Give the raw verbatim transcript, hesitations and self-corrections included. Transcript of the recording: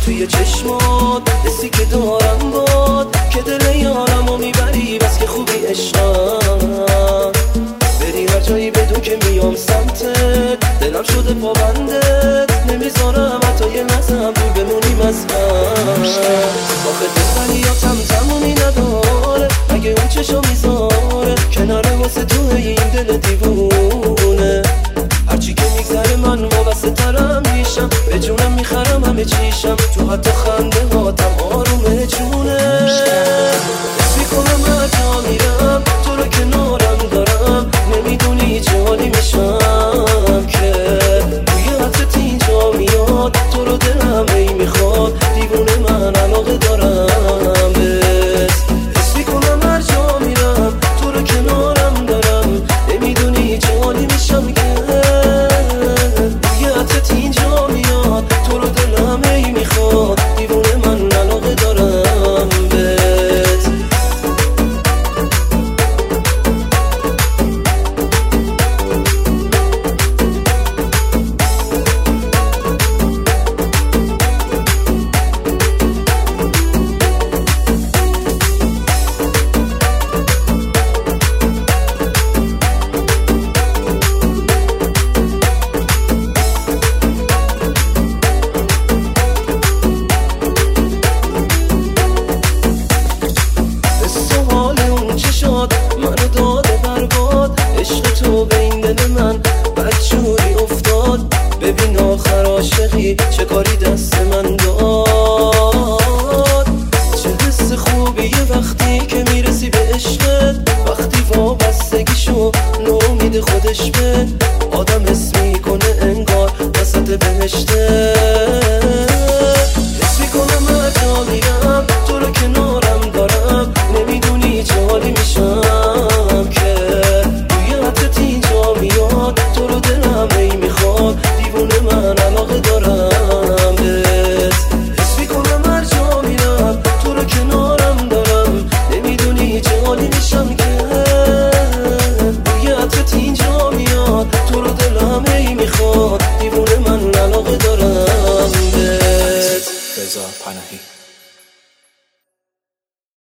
توی چشمات حسی که دارم باد که دل یارمو میبری بس که خوبی عشقم. بری هر جایی بدون که میام سمتت، دلم شده پابندت، نمیذارم حتی یه لحظه هم دور بمونیم از هم. آخه دلبریاتم تمومی نداره، اگه اون چشا میذاره کناره واسه تو این دل دیوونه. هرچی که میگذره من وابسته ترم میشم، به جونم میخرم همه چیشم، تو حتی خنده